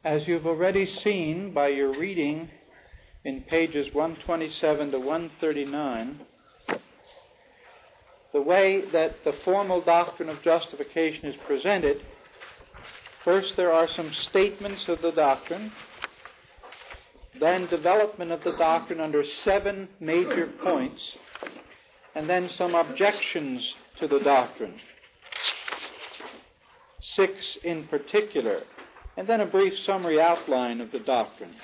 As you've already seen by your reading in pages 127 to 139, the way that the formal doctrine of justification is presented, first there are some statements of the doctrine, then development of the doctrine under 7 major points, and then some objections to the doctrine, 6 in particular, and then a brief summary outline of the doctrine.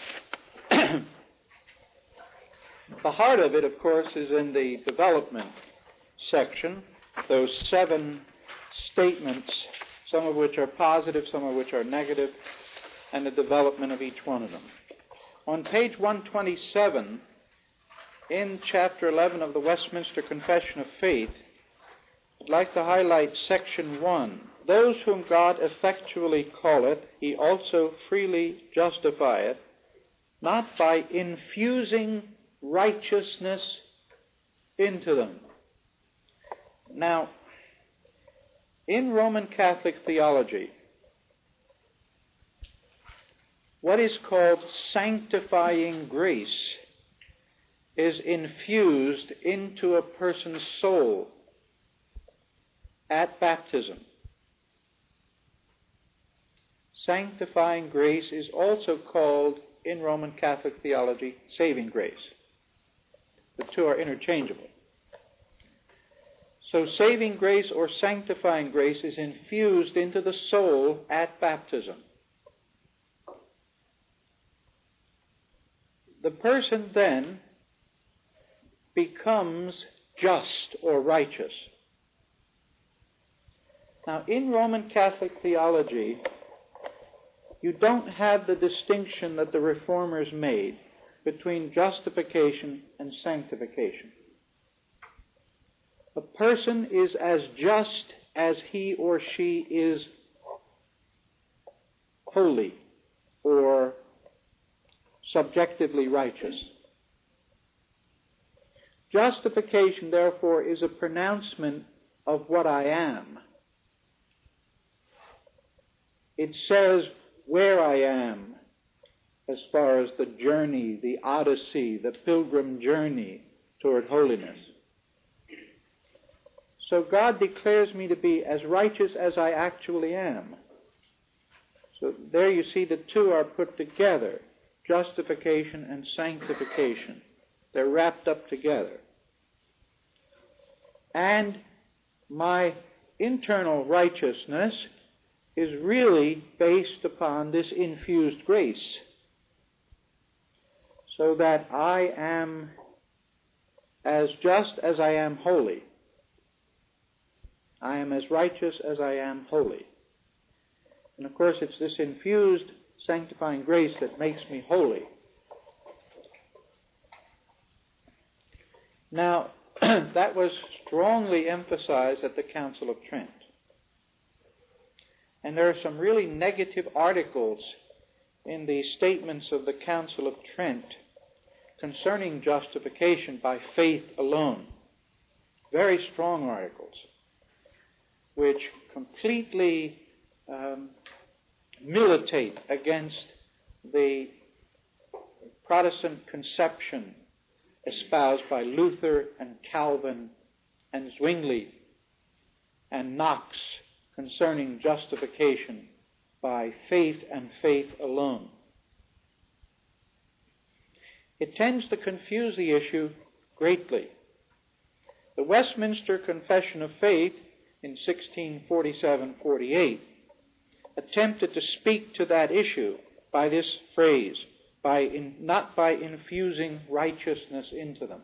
The heart of it, of course, is in the development section, those 7 statements, some of which are positive, some of which are negative, and the development of each one of them. On page 127, in chapter 11 of the Westminster Confession of Faith, I'd like to highlight section 1. Those whom God effectually calleth, he also freely justifieth, not by infusing righteousness into them. Now, in Roman Catholic theology, what is called sanctifying grace is infused into a person's soul at baptism. Sanctifying grace is also called, in Roman Catholic theology, saving grace. The two are interchangeable. So saving grace or sanctifying grace is infused into the soul at baptism. The person then becomes just or righteous. Now, in Roman Catholic theology, you don't have the distinction that the Reformers made between justification and sanctification. A person is as just as he or she is holy or subjectively righteous. Justification, therefore, is a pronouncement of what I am. It says where I am as far as the journey, the odyssey, the pilgrim journey toward holiness. So God declares me to be as righteous as I actually am. So there you see the two are put together, justification and sanctification. They're wrapped up together. And my internal righteousness is really based upon this infused grace, so that I am as just as I am holy. I am as righteous as I am holy. And of course, it's this infused sanctifying grace that makes me holy. Now, that was strongly emphasized at the Council of Trent. And there are some really negative articles in the statements of the Council of Trent concerning justification by faith alone. Very strong articles, which completely militate against the Protestant conception espoused by Luther and Calvin and Zwingli and Knox concerning justification by faith and faith alone. It tends to confuse the issue greatly. The Westminster Confession of Faith in 1647-48 attempted to speak to that issue by this phrase, not by infusing righteousness into them.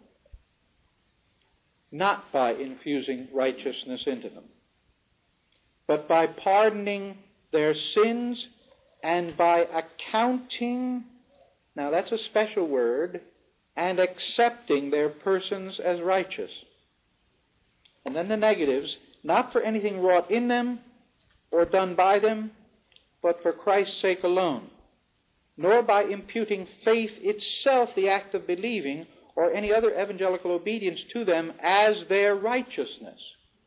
Not by infusing righteousness into them, but by pardoning their sins and by accounting, now that's a special word, and accepting their persons as righteous. And then the negatives, not for anything wrought in them or done by them, but for Christ's sake alone, nor by imputing faith itself, the act of believing, or any other evangelical obedience to them as their righteousness.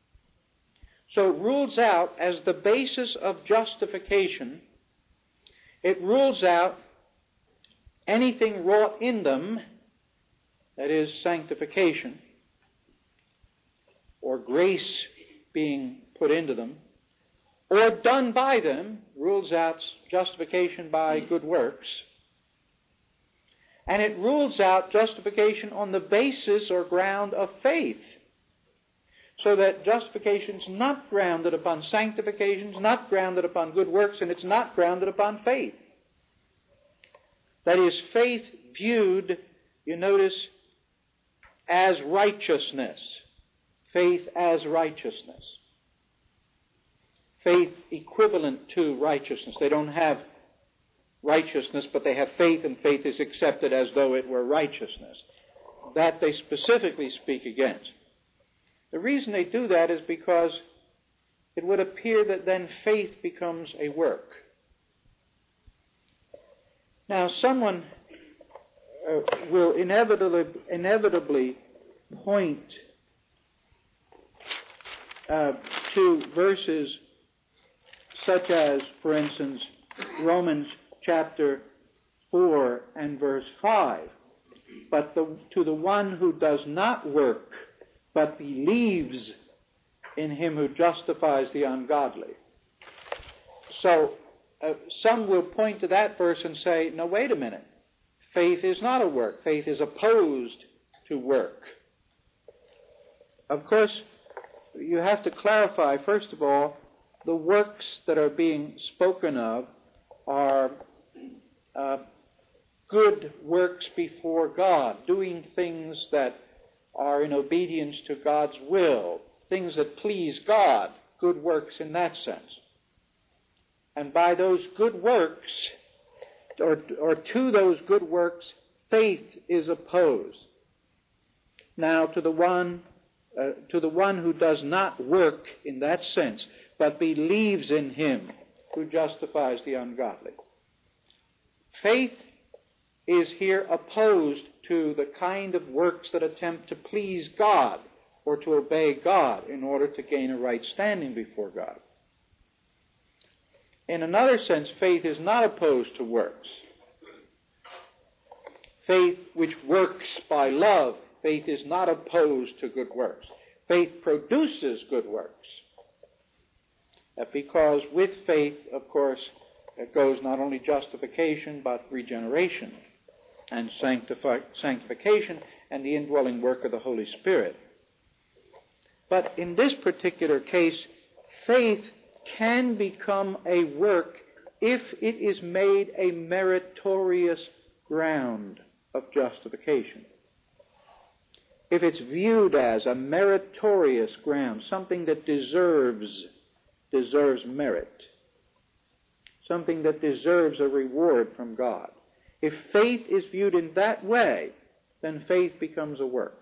So it rules out as the basis of justification It rules out anything wrought in them, that is, sanctification, or grace being put into them, or done by them, rules out justification by good works. And it rules out justification on the basis or ground of faith. So that justification is not grounded upon sanctification, it's not grounded upon good works, and it's not grounded upon faith. That is, faith viewed, you notice, as righteousness. Faith as righteousness. Faith equivalent to righteousness. They don't have righteousness, but they have faith, and faith is accepted as though it were righteousness. That they specifically speak against. The reason they do that is because it would appear that then faith becomes a work. Now, someone will inevitably point to verses such as, for instance, Romans chapter 4 and verse 5. But to the one who does not work, but believes in him who justifies the ungodly. So, some will point to that verse and say, no, wait a minute. Faith is not a work. Faith is opposed to work. Of course, you have to clarify, first of all, the works that are being spoken of are good works before God, doing things that are in obedience to God's will, things that please God, good works in that sense. And by those good works, or to those good works, faith is opposed. Now, to the one who does not work in that sense, but believes in him who justifies the ungodly. Faith is here opposed to the kind of works that attempt to please God or to obey God in order to gain a right standing before God. In another sense, faith is not opposed to works. Faith which works by love, faith is not opposed to good works. Faith produces good works. Because with faith, of course, it goes not only justification, but regeneration and sanctification and the indwelling work of the Holy Spirit. But in this particular case, faith can become a work if it is made a meritorious ground of justification. If it's viewed as a meritorious ground, something that deserves merit, something that deserves a reward from God. If faith is viewed in that way, then faith becomes a work.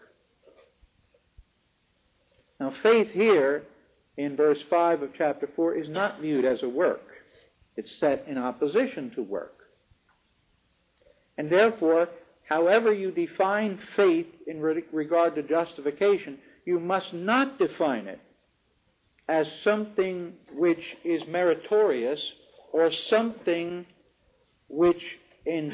Now, faith here in verse 5 of chapter 4 is not viewed as a work. It's set in opposition to work. And therefore, however you define faith in regard to justification, you must not define it as something which is meritorious or something which in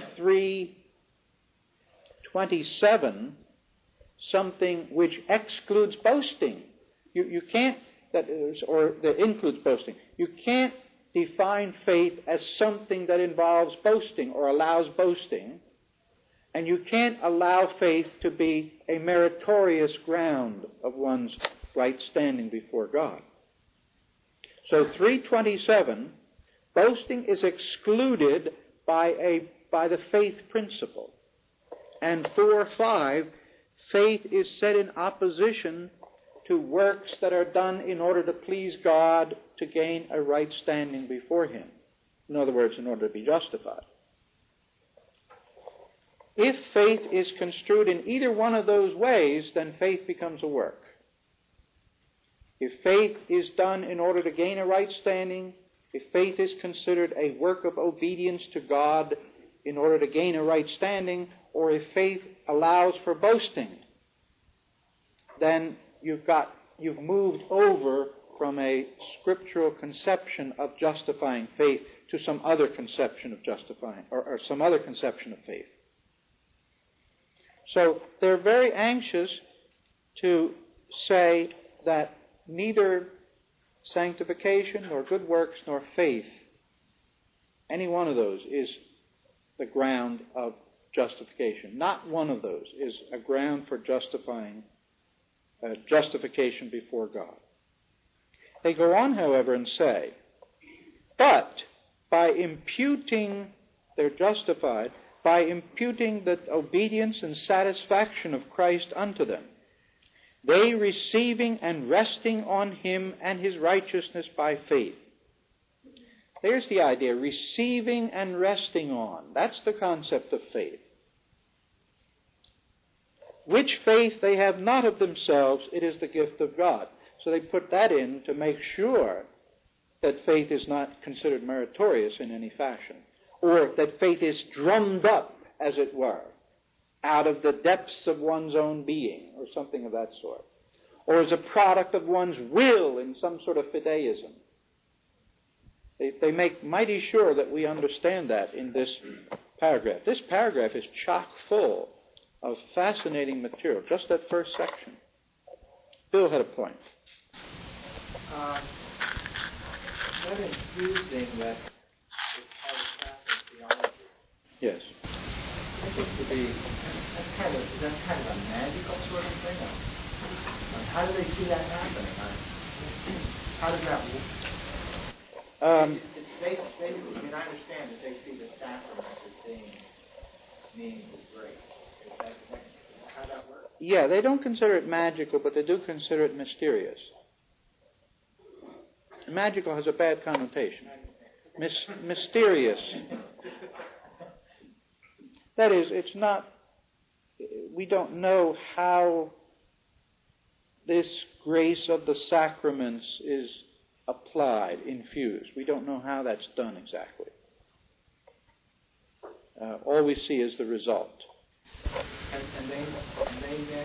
3:27, something which excludes boasting. You can't, that includes boasting. You can't define faith as something that involves boasting or allows boasting, and you can't allow faith to be a meritorious ground of one's right standing before God. So 3:27, boasting is excluded by the faith principle. And 4:5, faith is set in opposition to works that are done in order to please God to gain a right standing before Him. In other words, in order to be justified. If faith is construed in either one of those ways, then faith becomes a work. If faith is done in order to gain a right standing, if faith is considered a work of obedience to God in order to gain a right standing, or if faith allows for boasting, then you've moved over from a scriptural conception of justifying faith to some other conception of justifying, or some other conception of faith. So they're very anxious to say that neither sanctification nor good works nor faith, any one of those is the ground of justification. Not one of those is a ground for justification before God. They go on, however, and say, but by imputing, they're justified, by imputing the obedience and satisfaction of Christ unto them, they receiving and resting on him and his righteousness by faith. There's the idea, receiving and resting on. That's the concept of faith. Which faith they have not of themselves, it is the gift of God. So they put that in to make sure that faith is not considered meritorious in any fashion, or that faith is drummed up, as it were, out of the depths of one's own being, or something of that sort, or as a product of one's will in some sort of fideism. They make mighty sure that we understand that in this paragraph. This paragraph is chock full of fascinating material, just that first section. Bill had a point. That infusing that is part of Catholic theology. Yes. It seems to be, that's kind of a magical sort of thing. How do they see that happening? How does that work? Basically, I mean, I understand that they see the sacrament as being means of grace. Is that how that works? Yeah, they don't consider it magical, but they do consider it mysterious. Magical has a bad connotation. Mysterious. That is, it's not, we don't know how this grace of the sacraments is applied, infused. We don't know how that's done exactly. All we see is the result. And they mix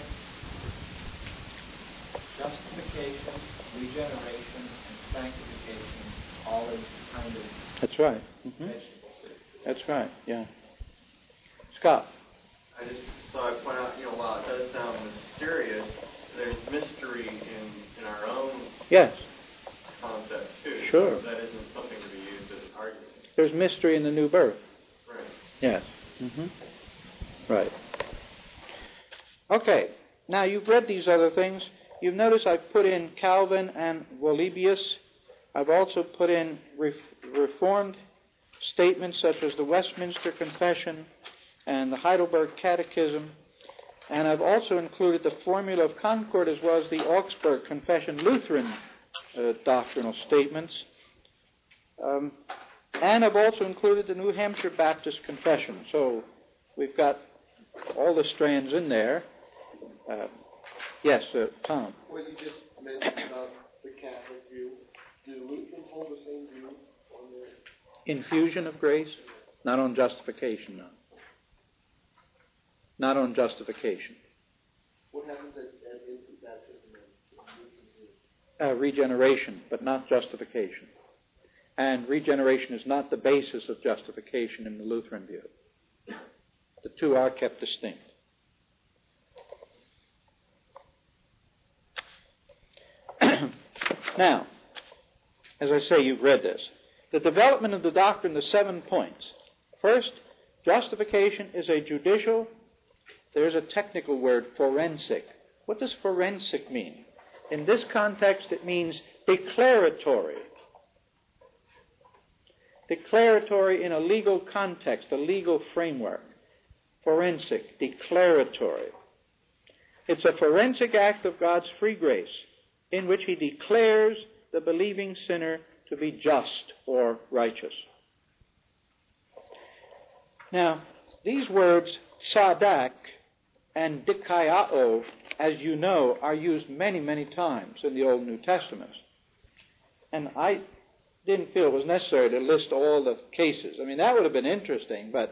justification, regeneration, and sanctification all as kind of That's right. Mm-hmm. vegetable soup. That's right, yeah. Scott? I just thought I'd point out, while it does sound mysterious, there's mystery in our own concept, too. Sure. So that isn't something to be used as an argument. There's mystery in the new birth. Right. Yes. Mm-hmm. Right. Okay. Now, you've read these other things. You've noticed I've put in Calvin and Wolibius. I've also put in Reformed statements such as the Westminster Confession and the Heidelberg Catechism. And I've also included the Formula of Concord as well as the Augsburg Confession Lutheran doctrinal statements. And I've also included the New Hampshire Baptist Confession. So we've got all the strands in there. Yes, Tom. What you just mentioned about the Catholic view, do Lutherans hold the same view on the infusion of grace? Not on justification, no. Not on justification. What happens at infant baptism? Regeneration, but not justification. And regeneration is not the basis of justification in the Lutheran view. The two are kept distinct. Now, as I say, you've read this. The development of the doctrine, the 7 points. First, justification is a judicial, there's a technical word, forensic. What does forensic mean? In this context, it means declaratory. Declaratory in a legal context, a legal framework. Forensic, declaratory. It's a forensic act of God's free grace in which He declares the believing sinner to be just or righteous. Now, these words, sadak and dikaiao, as you know, are used many, many times in the Old and New Testaments. And I didn't feel it was necessary to list all the cases. I mean, that would have been interesting, but,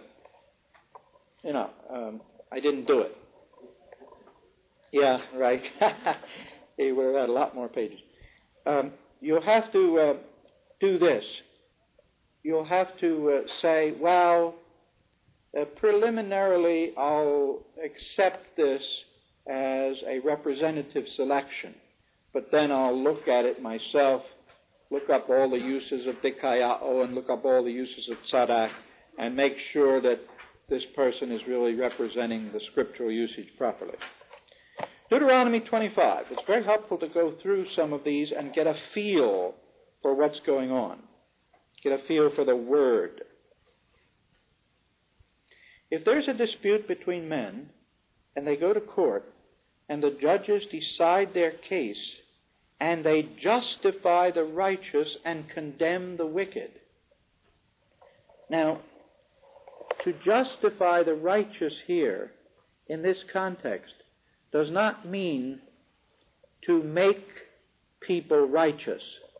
I didn't do it. Yeah, right. He would have had a lot more pages. You'll have to do this. you'll have to say, well, preliminarily I'll accept this as a representative selection, but then I'll look at it myself, look up all the uses of dikaiao and look up all the uses of tzadak, and make sure that this person is really representing the scriptural usage properly. Deuteronomy 25. It's very helpful to go through some of these and get a feel for what's going on. Get a feel for the word. If there's a dispute between men and they go to court and the judges decide their case and they justify the righteous and condemn the wicked. Now, to justify the righteous here in this context does not mean to make people righteous.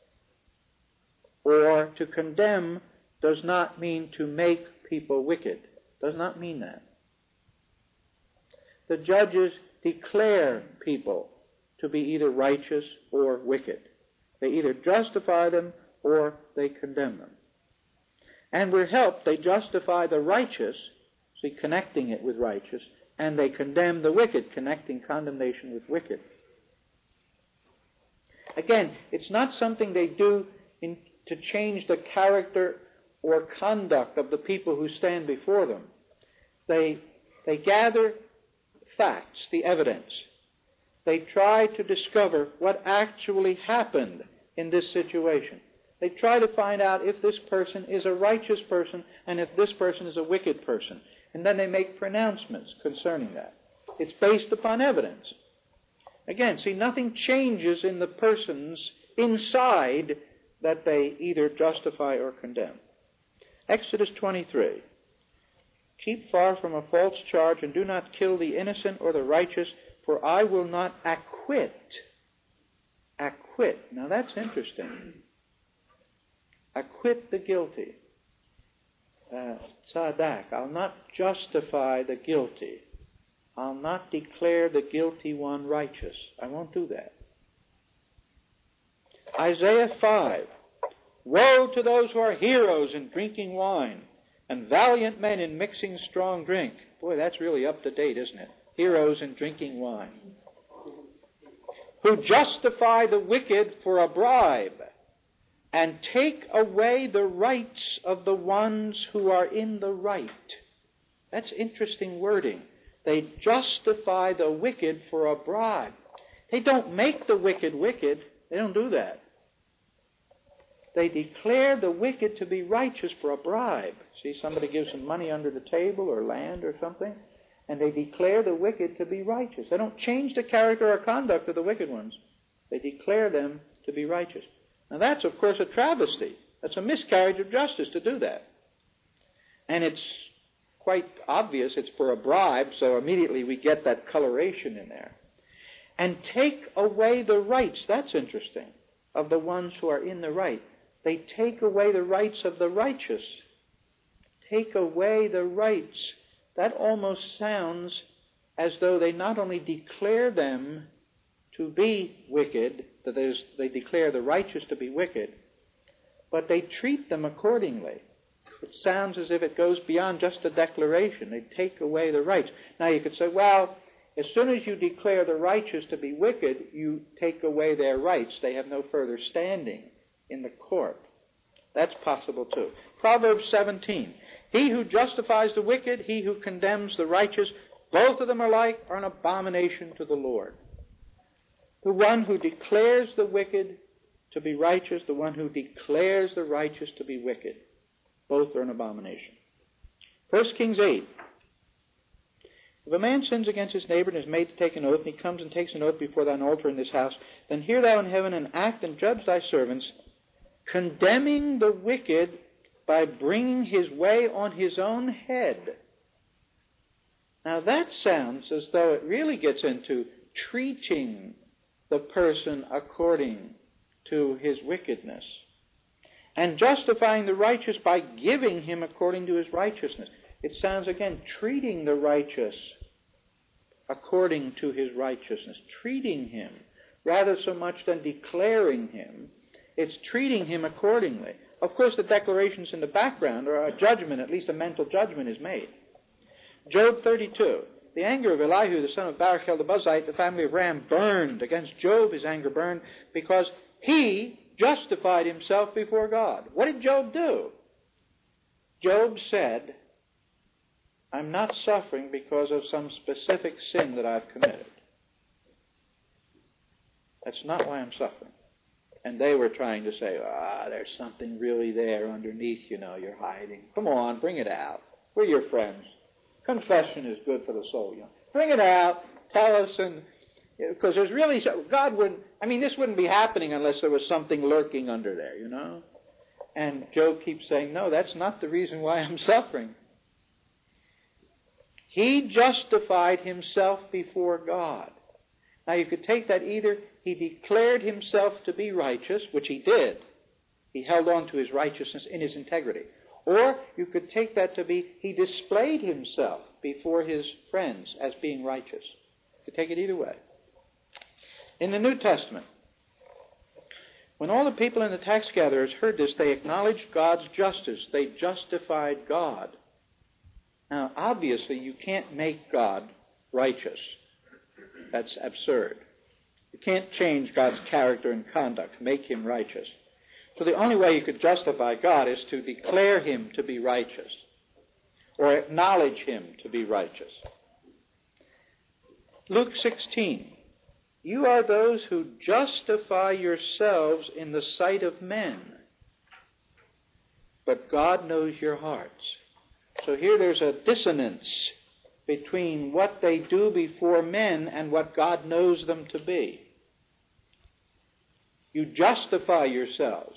Or to condemn does not mean to make people wicked. Does not mean that. The judges declare people to be either righteous or wicked. They either justify them or they condemn them. And we're helped, they justify the righteous, see, connecting it with righteous, and they condemn the wicked, connecting condemnation with wicked. Again, it's not something they do to change the character or conduct of the people who stand before them. They gather facts, the evidence. They try to discover what actually happened in this situation. They try to find out if this person is a righteous person and if this person is a wicked person. And then they make pronouncements concerning that. It's based upon evidence. Again, see, nothing changes in the persons inside that they either justify or condemn. Exodus 23. Keep far from a false charge and do not kill the innocent or the righteous, for I will not acquit. Acquit. Now that's interesting. Acquit the guilty. Tzadak. I'll not justify the guilty. I'll not declare the guilty one righteous. I won't do that. Isaiah 5. Woe to those who are heroes in drinking wine and valiant men in mixing strong drink. Boy, that's really up to date, isn't it? Heroes in drinking wine. Who justify the wicked for a bribe and take away the rights of the ones who are in the right. That's interesting wording. They justify the wicked for a bribe. They don't make the wicked wicked. They don't do that. They declare the wicked to be righteous for a bribe. See, somebody gives them money under the table or land or something, and they declare the wicked to be righteous. They don't change the character or conduct of the wicked ones. They declare them to be righteous. Now that's, of course, a travesty. That's a miscarriage of justice to do that. And it's quite obvious it's for a bribe, so immediately we get that coloration in there. And take away the rights, that's interesting, of the ones who are in the right. They take away the rights of the righteous. Take away the rights. That almost sounds as though they not only declare them to be wicked, that is, they declare the righteous to be wicked, but they treat them accordingly. It sounds as if it goes beyond just a declaration. They take away the rights. Now you could say, well, as soon as you declare the righteous to be wicked, you take away their rights. They have no further standing in the court. That's possible too. Proverbs 17. He who justifies the wicked, he who condemns the righteous, both of them alike are an abomination to the Lord. The one who declares the wicked to be righteous, the one who declares the righteous to be wicked, both are an abomination. 1 Kings 8. If a man sins against his neighbor and is made to take an oath, and he comes and takes an oath before thine altar in this house, then hear thou in heaven and act and judge thy servants, condemning the wicked by bringing his way on his own head. Now that sounds as though it really gets into treating the person according to his wickedness, and justifying the righteous by giving him according to his righteousness. It sounds, again, treating the righteous according to his righteousness, treating him, rather so much than declaring him. It's treating him accordingly. of course, the declarations in the background, or a judgment, at least a mental judgment, is made. Job 32. The anger of Elihu, the son of Barachel the Buzite, the family of Ram, burned. Against Job his anger burned because he justified himself before God. What did Job do? Job said, I'm not suffering because of some specific sin that I've committed. That's not why I'm suffering. And they were trying to say, there's something really there underneath, you're hiding. Come on, bring it out. We're your friends. Confession is good for the soul. Bring it out. Tell us. Because there's really, God wouldn't, this wouldn't be happening unless there was something lurking under there, And Job keeps saying, no, that's not the reason why I'm suffering. He justified himself before God. Now you could take that either he declared himself to be righteous, which he did. He held on to his righteousness in his integrity. Or you could take that to be he displayed himself before his friends as being righteous. You could take it either way. In the New Testament, when all the people in the tax gatherers heard this, they acknowledged God's justice. They justified God. Now, obviously, you can't make God righteous. That's absurd. You can't change God's character and conduct, make him righteous. So the only way you could justify God is to declare him to be righteous or acknowledge him to be righteous. Luke 16. You are those who justify yourselves in the sight of men, but God knows your hearts. So here there's a dissonance between what they do before men and what God knows them to be. You justify yourselves.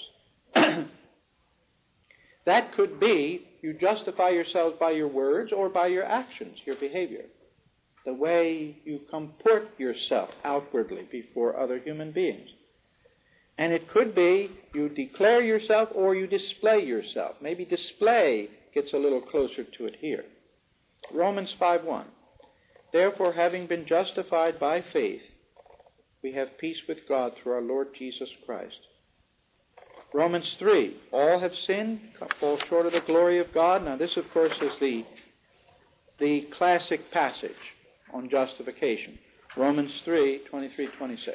That could be you justify yourselves by your words or by your actions, your behavior, the way you comport yourself outwardly before other human beings. And it could be you declare yourself or you display yourself. Maybe display gets a little closer to it here. Romans 5:1. Therefore, having been justified by faith, we have peace with God through our Lord Jesus Christ. Romans 3. All have sinned, fall short of the glory of God. Now this, of course, is the classic passage on justification. Romans 3:23-26.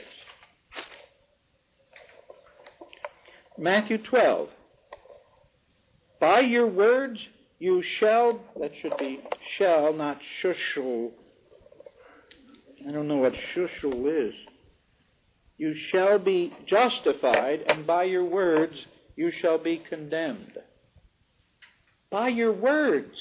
Matthew 12. By your words you shall, that should be shall, not shushul. I don't know what shushul is. You shall be justified, and by your words you shall be condemned. By your words.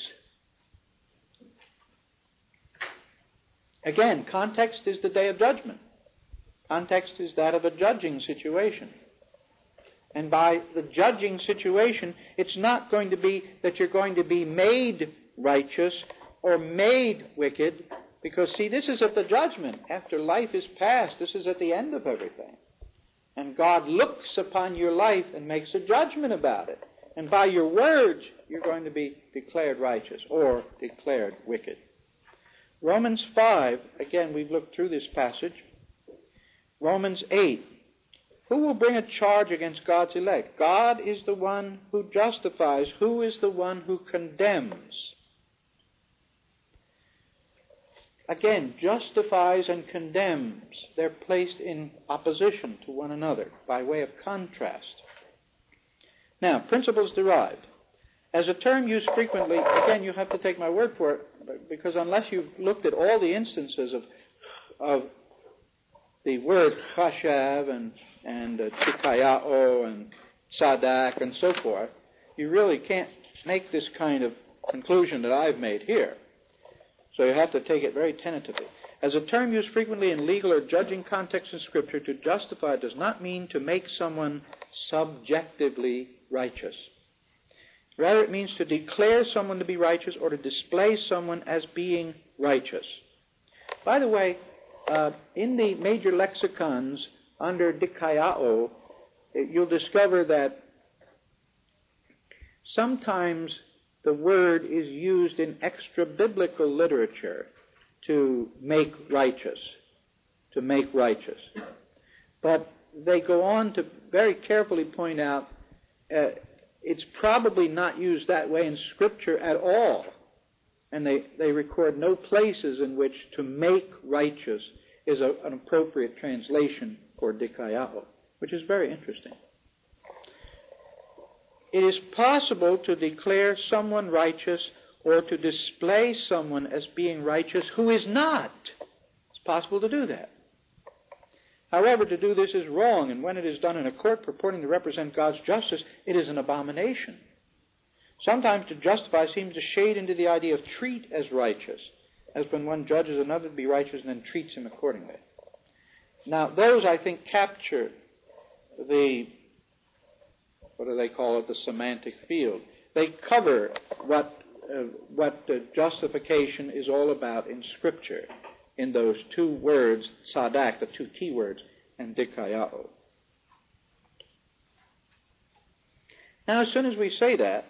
Again, context is the day of judgment. Context is that of a judging situation. And by the judging situation, it's not going to be that you're going to be made righteous or made wicked, because, see, this is at the judgment. After life is past, this is at the end of everything. And God looks upon your life and makes a judgment about it. And by your words, you're going to be declared righteous or declared wicked. Romans 5, again, we've looked through this passage. Romans 8. Who will bring a charge against God's elect? God is the one who justifies. Who is the one who condemns? Again, justifies and condemns. They're placed in opposition to one another by way of contrast. Now, principles derived. As a term used frequently, again, you have to take my word for it, because unless you've looked at all the instances of the word chashav and tikayao and sadak and so forth, you really can't make this kind of conclusion that I've made here. So you have to take it very tentatively. As a term used frequently in legal or judging contexts in Scripture, to justify does not mean to make someone subjectively righteous. Rather, it means to declare someone to be righteous or to display someone as being righteous. By the way, in the major lexicons under dikaiao, you'll discover that sometimes the word is used in extra-biblical literature to make righteous, But they go on to very carefully point out it's probably not used that way in Scripture at all. And they record no places in which to make righteous is an appropriate translation for dikaiao, which is very interesting. It is possible to declare someone righteous or to display someone as being righteous who is not. It's possible to do that. However, to do this is wrong, and when it is done in a court purporting to represent God's justice, it is an abomination. Sometimes to justify seems to shade into the idea of treat as righteous, as when one judges another to be righteous and then treats him accordingly. Now, those, I think, capture the, what do they call it, the semantic field. They cover what justification is all about in Scripture, in those two words, sadak, the two key words, and dikaiao. Now, as soon as we say that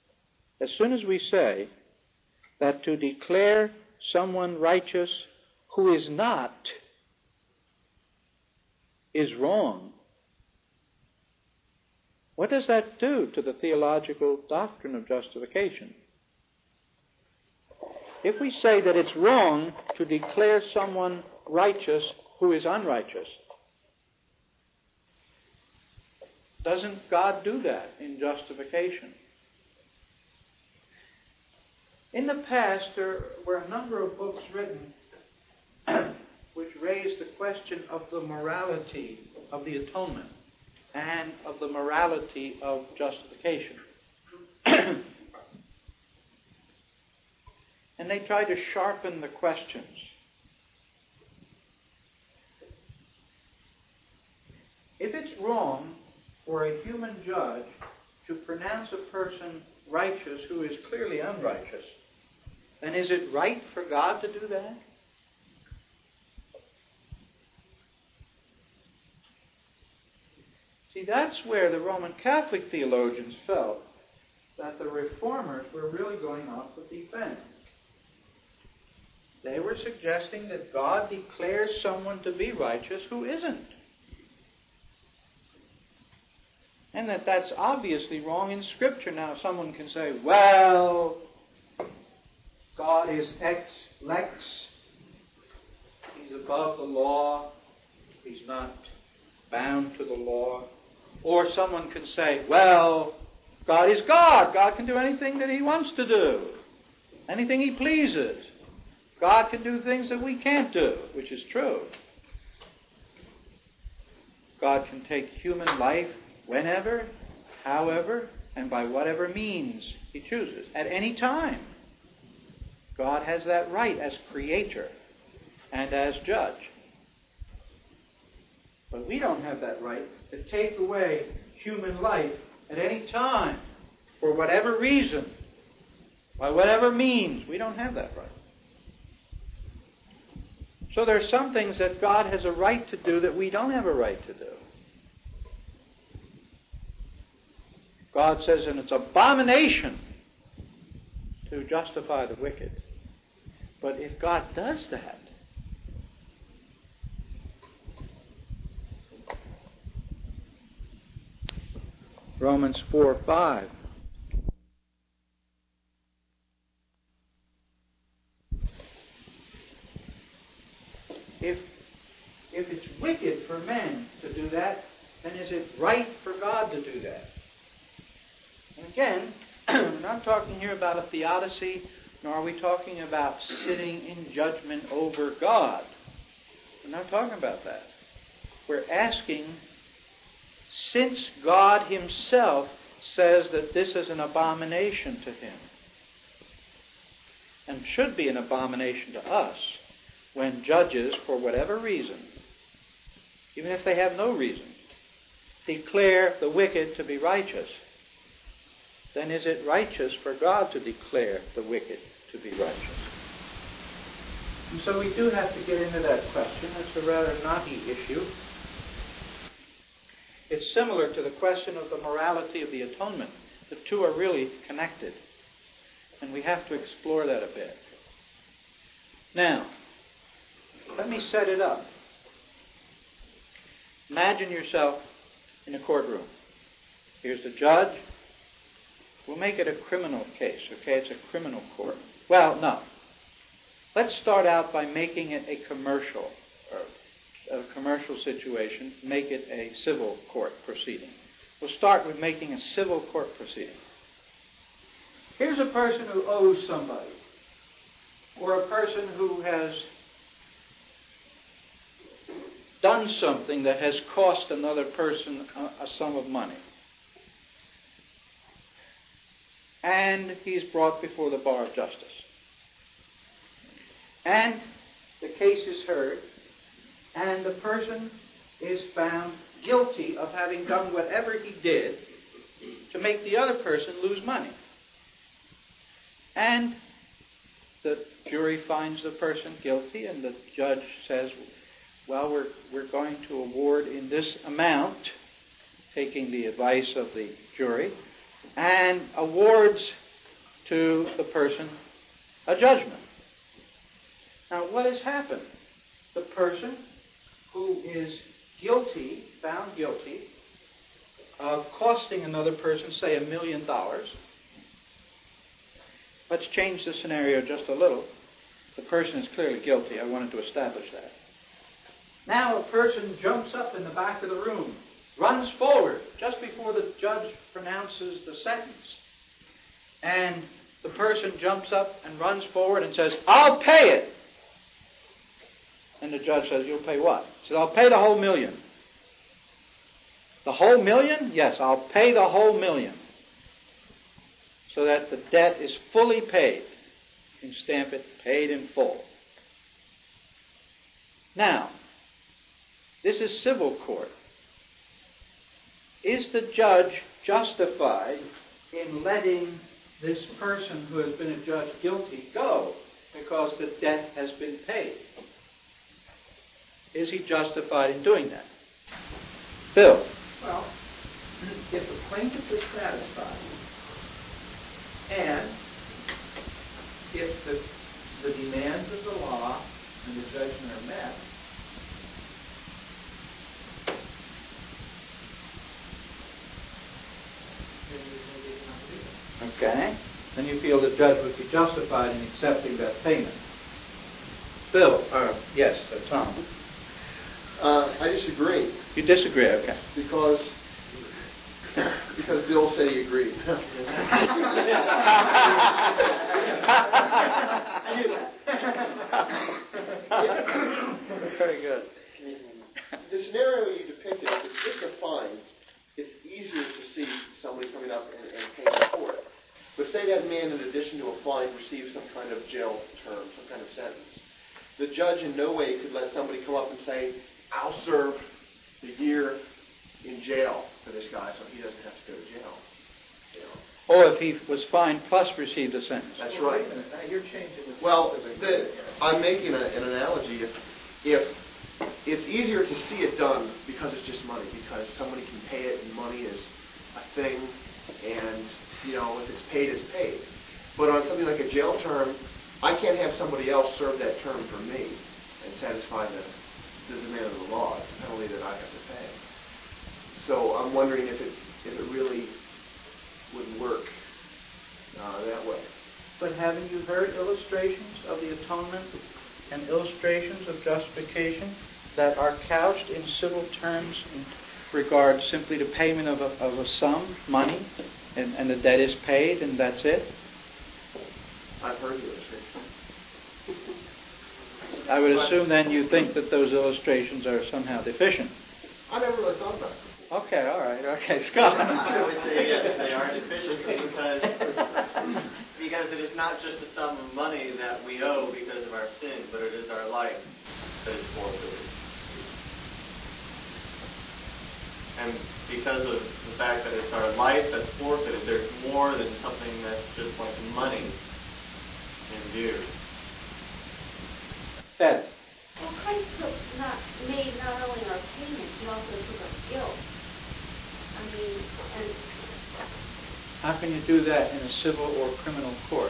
to declare someone righteous who is not is wrong, what does that do to the theological doctrine of justification? If we say that it's wrong to declare someone righteous who is unrighteous, doesn't God do that in justification? In the past, there were a number of books written which raised the question of the morality of the atonement and of the morality of justification. And they tried to sharpen the questions. If it's wrong for a human judge to pronounce a person righteous who is clearly unrighteous, then is it right for God to do that? See, that's where the Roman Catholic theologians felt that the Reformers were really going off the deep end. They were suggesting that God declares someone to be righteous who isn't. And that's obviously wrong in Scripture. Now, someone can say, well, God is ex lex. He's above the law. He's not bound to the law. Or someone can say, well, God is God. God can do anything that He wants to do. Anything He pleases. God can do things that we can't do, which is true. God can take human life whenever, however, and by whatever means He chooses, at any time. God has that right as creator and as judge. But we don't have that right to take away human life at any time, for whatever reason, by whatever means. We don't have that right. So there are some things that God has a right to do that we don't have a right to do. God says, and it's abomination to justify the wicked. But if God does that, Romans 4:5. If it's wicked for men to do that, then is it right for God to do that? And again, we're not talking here about a theodicy, nor are we talking about sitting in judgment over God. We're not talking about that. We're asking, since God Himself says that this is an abomination to Him, and should be an abomination to us, when judges, for whatever reason, even if they have no reason, declare the wicked to be righteous, then is it righteous for God to declare the wicked to be righteous? And so we do have to get into that question. It's a rather knotty issue. It's similar to the question of the morality of the atonement. The two are really connected. And we have to explore that a bit. Now, let me set it up. Imagine yourself in a courtroom. Here's the judge, We'll make it a criminal case, okay? It's a criminal court. Well, no. Let's start out by making it a commercial situation. Make it a civil court proceeding. We'll start with making a civil court proceeding. Here's a person who owes somebody, or a person who has done something that has cost another person a sum of money. And he's brought before the bar of justice. And the case is heard, and the person is found guilty of having done whatever he did to make the other person lose money. And the jury finds the person guilty, and the judge says, well, we're going to award in this amount, taking the advice of the jury, and awards to the person a judgment. Now, what has happened? The person who is guilty, found guilty, of costing another person, say, $1 million. Let's change the scenario just a little. The person is clearly guilty. I wanted to establish that. Now a person jumps up in the back of the room, runs forward just before the judge pronounces the sentence. And the person jumps up and runs forward and says, I'll pay it. And the judge says, you'll pay what? He says, I'll pay the whole $1 million. The whole $1 million? Yes, I'll pay the whole $1 million. So that the debt is fully paid. You can stamp it, paid in full. Now, this is civil court. Is the judge justified in letting this person who has been adjudged guilty go because the debt has been paid? Is he justified in doing that? Bill? Well, if the plaintiff is satisfied, and if the demands of the law and the judgment are met, then there's no reason not to do that. Okay. Then you feel the judge would be justified in accepting that payment. Bill? Yes, Tom. I disagree. You disagree, okay. Because Bill said he agreed. Very good. The scenario you depicted, if it's just a fine, it's easier to see somebody coming up and paying for it. But say that man, in addition to a fine, receives some kind of jail term, some kind of sentence. The judge in no way could let somebody come up and say, I'll serve the year in jail for this guy so he doesn't have to go to jail. You know? Or if he was fined plus received a sentence. That's right. Wait a minute. Now you're changing the... Well, I'm making an analogy. If it's easier to see it done because it's just money, because somebody can pay it and money is a thing, and, you know, if it's paid, it's paid. But on something like a jail term, I can't have somebody else serve that term for me and satisfy the demand of the law. It's a penalty that I have to pay. So I'm wondering if it really would work that way. But haven't you heard illustrations of the atonement and illustrations of justification that are couched in civil terms in regard simply to payment of a sum, money, and the debt is paid and that's it? I've heard the illustration. I would assume then you think that those illustrations are somehow deficient. I never really thought about it. Okay, all right. Okay, Scott. I would say yes, they are deficient because it is not just a sum of money that we owe because of our sin, but it is our life that is forfeited. And because of the fact that it's our life that's forfeited, there's more than something that's just like money in view. Ed. Well, Christ made not only our payment, he also took our guilt. I mean, and... How can you do that in a civil or criminal court?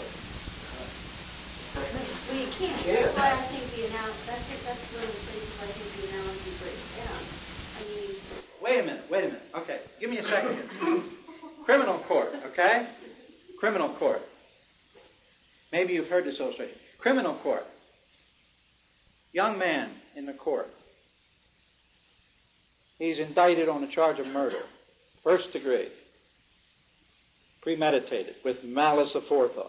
Well, you can't. That's why I think the analogy, that's one of the places I think the analogy breaks down. I mean... Wait a minute. Okay, give me a second here. Criminal court, okay? Criminal court. Maybe you've heard this illustration. Criminal court. Young man in the court. He's indicted on a charge of murder. First degree. Premeditated, with malice aforethought.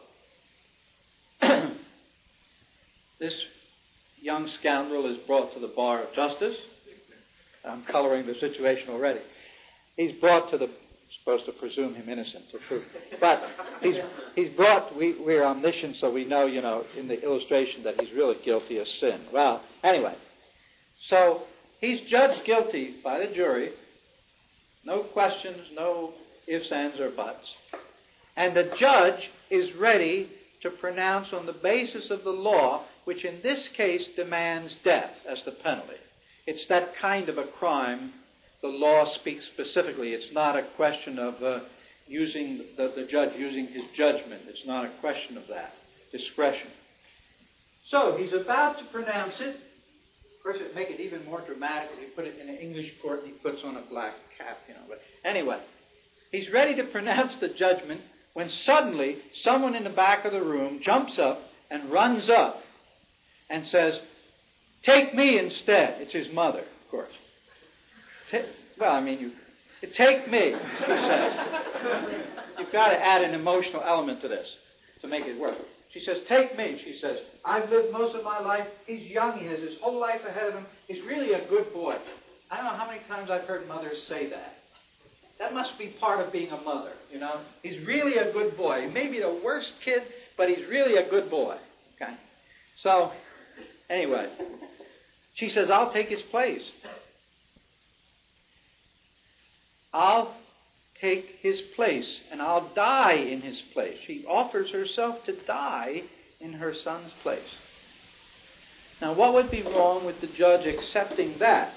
This young scoundrel is brought to the bar of justice. I'm coloring the situation already. He's brought to the... supposed to presume him innocent to prove. But he's brought... We're omniscient, so we know, in the illustration that he's really guilty of sin. Well, anyway. So he's judged guilty by the jury. No questions, no ifs, ands, or buts. And the judge is ready to pronounce on the basis of the law, which in this case demands death as the penalty. It's that kind of a crime the law speaks specifically. It's not a question of using the judge using his judgment. It's not a question of that. Discretion. So he's about to pronounce it. Of course, it'd make it even more dramatic if he put it in an English court and he puts on a black cap, But anyway, he's ready to pronounce the judgment when suddenly someone in the back of the room jumps up and runs up and says, "Take me instead." It's his mother, of course. Take me, she says. You've got to add an emotional element to this to make it work. She says, "Take me," she says. "I've lived most of my life. He's young. He has his whole life ahead of him. He's really a good boy." I don't know how many times I've heard mothers say that. That must be part of being a mother, He's really a good boy. He may be the worst kid, but he's really a good boy. Okay? So, anyway, she says, "I'll take his place. I'll take his place, and I'll die in his place." She offers herself to die in her son's place. Now, what would be wrong with the judge accepting that?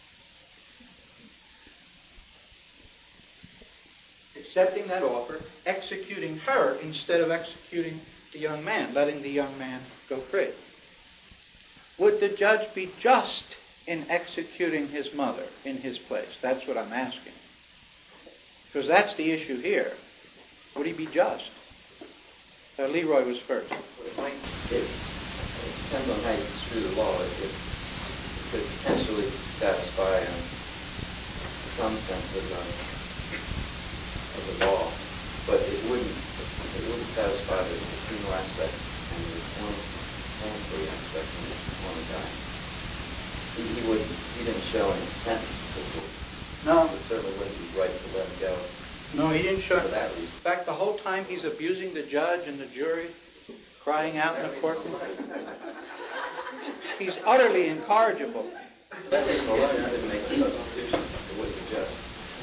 Accepting that offer, executing her instead of executing the young man, letting the young man go free. Would the judge be just in executing his mother in his place? That's what I'm asking. Because that's the issue here. Would he be just? Leroy was first. It depends on how you construe the law. It could potentially satisfy some sense of the law, but it wouldn't satisfy the criminal aspect and the form-free aspect and the form of dying. He didn't show any sentence. No. It certainly wouldn't be right to let him go. No, he didn't show for that reason. In fact, the whole time he's abusing the judge and the jury, crying out in the courtroom. He's utterly incorrigible. That didn't make a substitution. It wouldn't be just.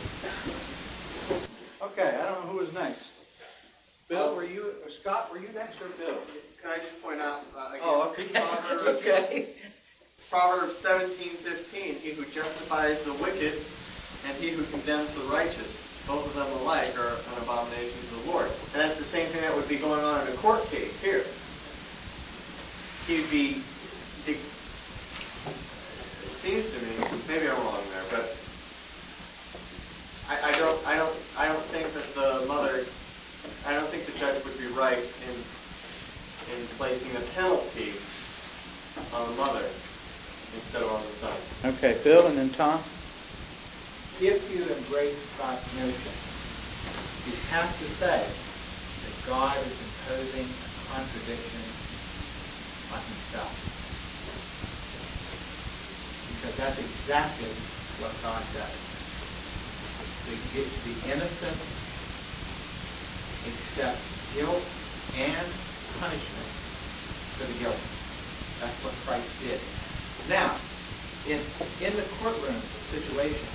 Okay, I don't know who was next. Bill, were you, or Scott, were you next, or Bill? Can I just point out again? Oh, okay. Proverbs 17:15, "He who justifies the wicked and he who condemns the righteous, both of them alike are an abomination to the Lord." And that's the same thing that would be going on in a court case here. He'd be, it seems to me, maybe I'm wrong there, but I don't think that the mother, I don't think the judge would be right in placing a penalty on the mother instead of on the son. Okay, Bill, and then Tom. If you embrace Scott's notion, you have to say that God is imposing a contradiction on himself. Because that's exactly what God does. The innocent accepts guilt and punishment for the guilty. That's what Christ did. Now, in the courtroom situation,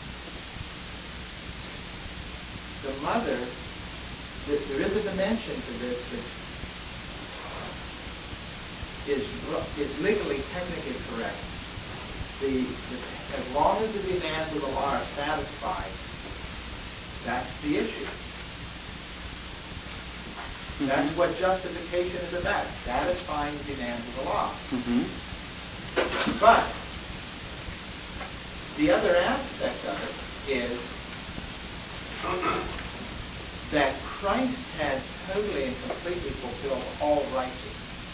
the mother, there is a dimension to this that is legally, technically correct. As long as the demands of the law are satisfied, that's the issue. Mm-hmm. That's what justification is about, satisfying the demands of the law. Mm-hmm. But the other aspect of it is that Christ has totally and completely fulfilled all righteousness.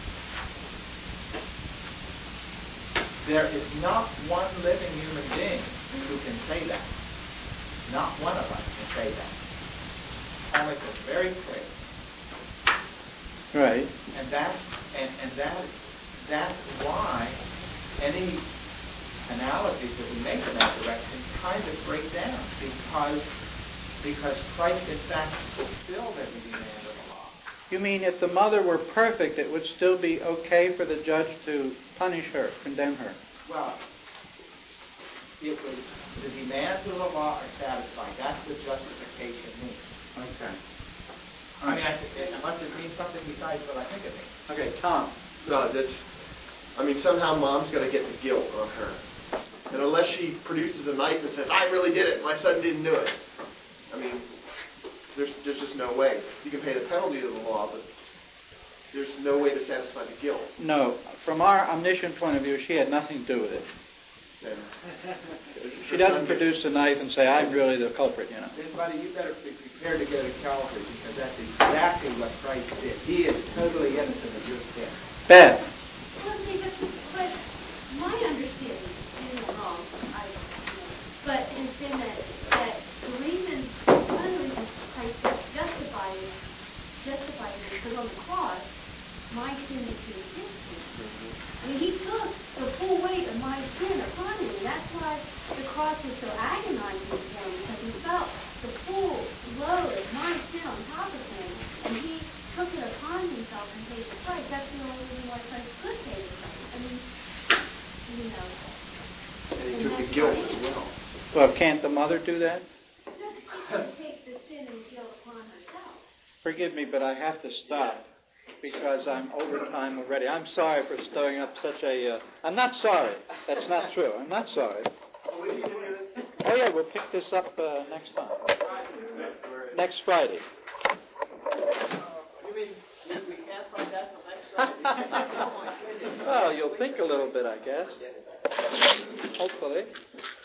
There is not one living human being who can say that. Not one of us can say that. Thomas is very clear. Right. And that's why any analogies that we make in that direction kind of break down, because Christ in fact fulfilled every demand of the law. You mean if the mother were perfect, it would still be okay for the judge to punish her, condemn her? Well, it was the demands of the law are satisfied. That's what justification means. Okay. I mean, unless it means something besides what I think it means. Okay, Tom. No, somehow mom's got to get the guilt on her. And unless she produces a knife and says, I really did it, my son didn't do it. I mean, there's just no way. You can pay the penalty of the law, but there's no way to satisfy the guilt. No, from our omniscient point of view, she had nothing to do with it. And She doesn't produce a knife and say, I'm really the culprit, Then, buddy, you better be prepared to go to Calvary, because that's exactly what Christ did. He is totally innocent of your sin. Beth. Well, see, but my understanding is wrong, but has been that the reason, one of the reasons Christ justified me, because on the cross, my sin became his sin. I mean, he took the full weight of my sin upon him, and that's why the cross was so agonizing for him, because he felt the full load of my sin on top of him, and he took it upon himself and paid the price. That's the only reason why Christ could pay the price. I mean, And he took the guilt as well. Well, can't the mother do that? She can take the sin and guilt upon herself. Forgive me, but I have to stop because I'm over time already. I'm sorry for stirring up such a... I'm not sorry. That's not true. I'm not sorry. Oh, yeah, we'll pick this up next time. Next Friday. You mean we can't find that till next Friday? Well, you'll think a little bit, I guess. Hopefully.